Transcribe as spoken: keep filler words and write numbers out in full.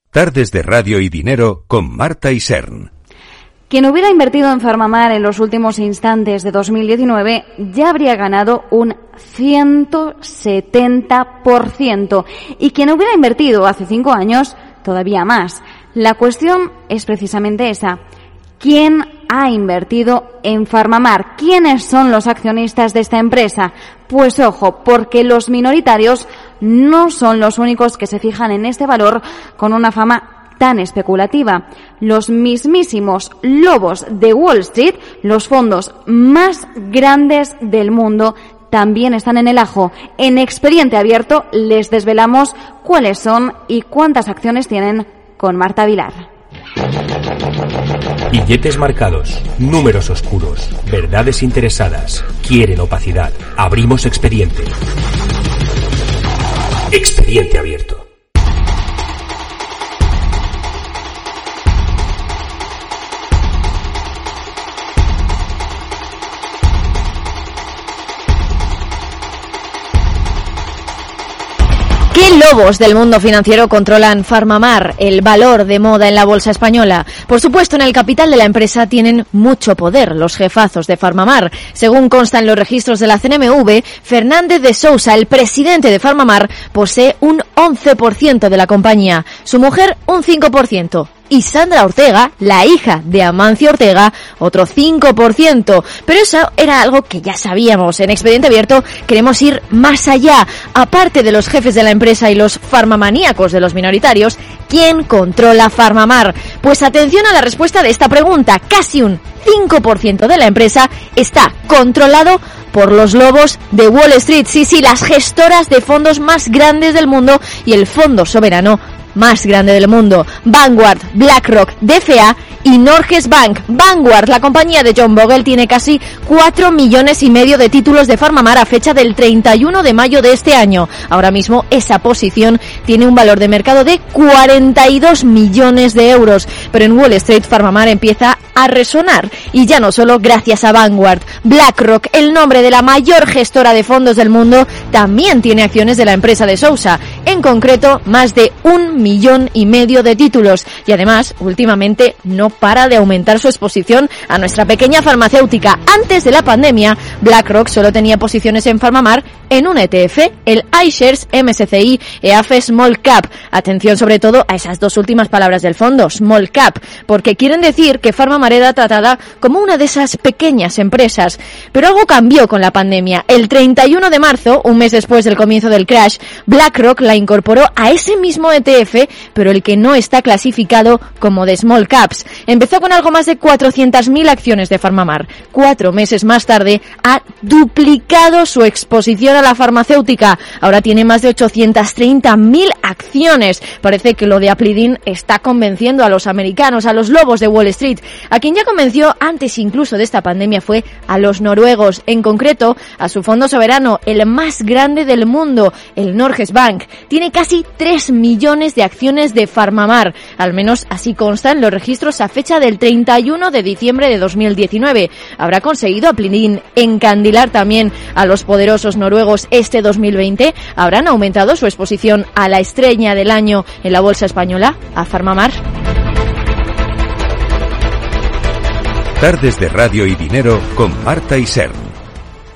Tardes de Radio y Dinero con Marta Isern. Quien hubiera invertido en Farmamar en los últimos instantes de dos mil diecinueve ya habría ganado un ciento setenta por ciento. Y quien hubiera invertido hace cinco años, todavía más. La cuestión es precisamente esa. ¿Quién ha invertido en Farmamar? ¿Quiénes son los accionistas de esta empresa? Pues ojo, porque los minoritarios no son los únicos que se fijan en este valor con una fama tan especulativa. Los mismísimos lobos de Wall Street, los fondos más grandes del mundo, también están en el ajo. En Expediente Abierto les desvelamos cuáles son y cuántas acciones tienen con Marta Vilar. Billetes marcados, números oscuros, verdades interesadas, quieren opacidad. Abrimos expediente. Expediente Abierto. ¿Qué lobos del mundo financiero controlan Farmamar, el valor de moda en la bolsa española? Por supuesto, en el capital de la empresa tienen mucho poder los jefazos de Farmamar. Según consta en los registros de la C N M V, Fernández de Sousa, el presidente de Farmamar, posee un once por ciento de la compañía, su mujer un cinco por ciento. Y Sandra Ortega, la hija de Amancio Ortega, otro cinco por ciento. Pero eso era algo que ya sabíamos. En Expediente Abierto queremos ir más allá. Aparte de los jefes de la empresa y los farmamaníacos de los minoritarios, ¿quién controla Farmamar? Pues atención a la respuesta de esta pregunta. Casi un cinco por ciento de la empresa está controlado por los lobos de Wall Street. Sí, sí, las gestoras de fondos más grandes del mundo y el fondo soberano más grande del mundo. Vanguard, BlackRock, D F A y Norges Bank. Vanguard, la compañía de John Bogle, tiene casi cuatro millones y medio de títulos de Farmamar a fecha del treinta y uno de mayo de este año. Ahora mismo esa posición tiene un valor de mercado de cuarenta y dos millones de euros. Pero en Wall Street Farmamar empieza a resonar. Y ya no solo gracias a Vanguard. BlackRock, el nombre de la mayor gestora de fondos del mundo, también tiene acciones de la empresa de Sousa. En concreto, más de un millón y medio de títulos. Y además, últimamente no para de aumentar su exposición a nuestra pequeña farmacéutica. Antes de la pandemia, BlackRock solo tenía posiciones en Farmamar en un E T F, el iShares M S C I E A F E Small Cap. Atención sobre todo a esas dos últimas palabras del fondo, Small Cap, porque quieren decir que Farmamar era tratada como una de esas pequeñas empresas. Pero algo cambió con la pandemia. El treinta y uno de marzo, un mes después del comienzo del crash, BlackRock la incorporó a ese mismo E T F, pero el que no está clasificado como de Small Caps. Empezó con algo más de cuatrocientas mil acciones de Farmamar. Cuatro meses más tarde ha duplicado su exposición a la farmacéutica. Ahora tiene más de ochocientas treinta mil acciones. Parece que lo de Aplidin está convenciendo a los americanos, a los lobos de Wall Street. A quien ya convenció antes incluso de esta pandemia fue a los noruegos, en concreto a su fondo soberano, el más grande del mundo, el Norges Bank. Tiene casi tres millones de acciones de Farmamar. Al menos así consta en los registros a fecha del treinta y uno de diciembre de dos mil diecinueve. ¿Habrá conseguido Aplidin encandilar también a los poderosos noruegos este dos mil veinte? ¿Habrán aumentado su exposición a la estrella del año en la bolsa española, a Farmamar? Tardes de Radio y Dinero con Marta Isern.